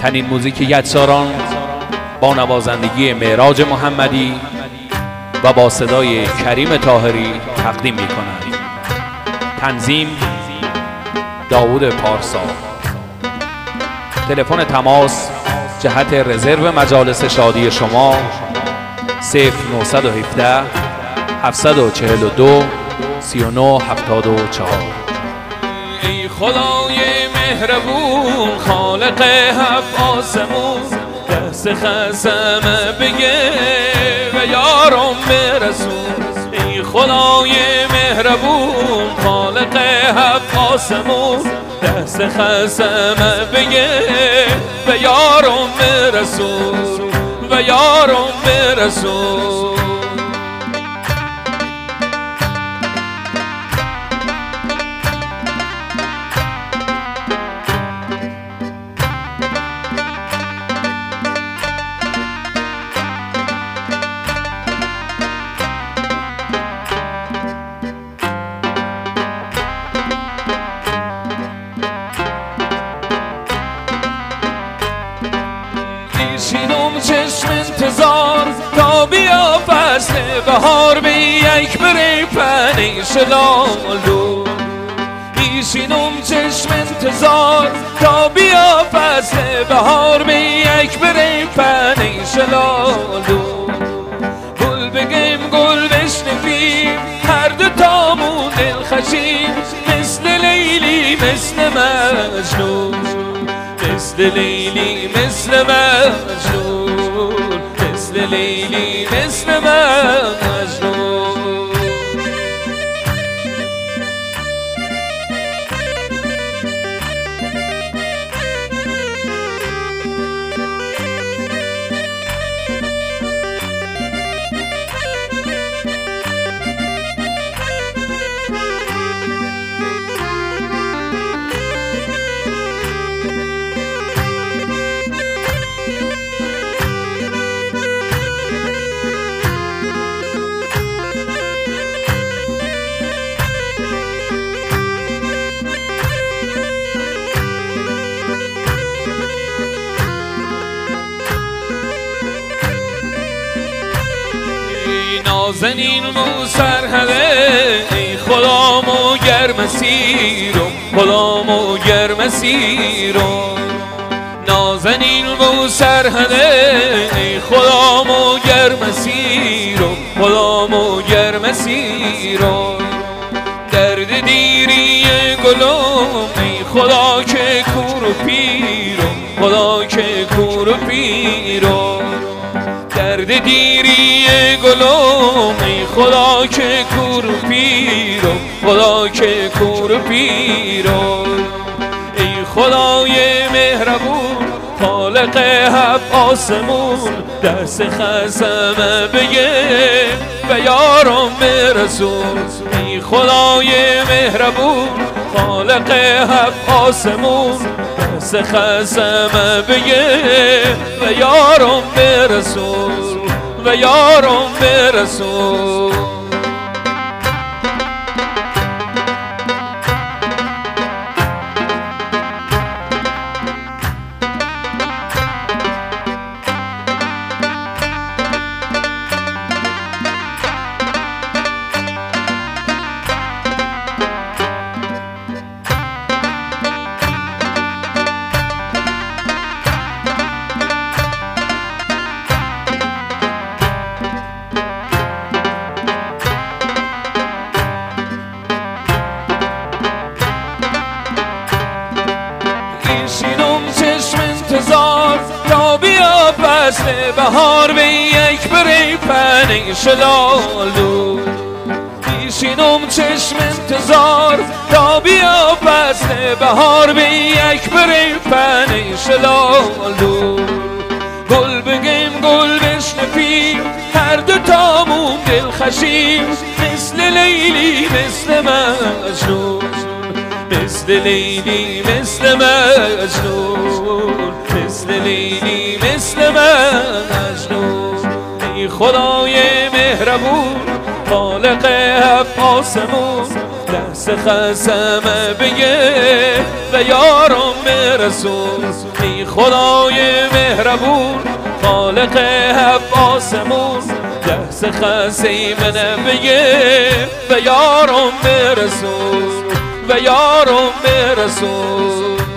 تنین موزیک یدساران با نوازندگی معراج محمدی و با صدای کریم طاهری تقدیم می‌کنند. تنظیم داوود پارسا. تلفن تماس جهت رزرو مجالس شادی شما 0917 742 3974. ای خدای مهربون خالق هفت آسمون، دست خزمه بگه و یارم برسون. ای خدای مهربون خالق هفت آسمون، دست خزمه بگه و یارم برسون و یارم برسون. شینم چشم انتظار تا بیا فصل بهار، به یک بره پنیش لالو. ایشینم چشم انتظار تا بیا فصل بهار، به یک بره پنیش لالو. گل بگیم گل بشنفیم هر دو تامون دلخشیم، مثل لیلی مثل مجنون، مثل لیلی مثل مجنون، مثل لیلی مثل مجنون. نازنین مو سرهده ای خدامو گرم سیرم، خدامو گرم سیرم. نازنین مو سرهده ای خدامو گرم سیرم، خدامو گرم سیرم. درد دیری گلم ای خدا که کور و پیرم، خدا که کور و پیرم. درد دیری گلم ای خدا که کور و پیرم، خدا که کور و پیرم. ای خدای مهربون خالق هفت آسمون، دست خزمه بگه و یارم برسون. ای خدای مهربون خالق هفت آسمون، دست خزمه بگه و یارم برسون و یارم برسون. ایشینم چشم انتظار تا بیا فصل بهار، به یک بره پنیش لالو. ایشینم چشم انتظار تا بیا فصل بهار، به یک بره پنیش لالو. گل بگیم گل بشنفیم هر دو تامون دلخشیم، مثل لیلی مثل مجنون، مثل لیلی مثل مجنون، مثل لیلی مثل مجنون. ای خدای مهربون خالق هفت آسمون، دست خزمه بگه و یارم برسون. ای خدای مهربون خالق هفت آسمون دست خسیم نبیه و یارم رسول و یارم رسول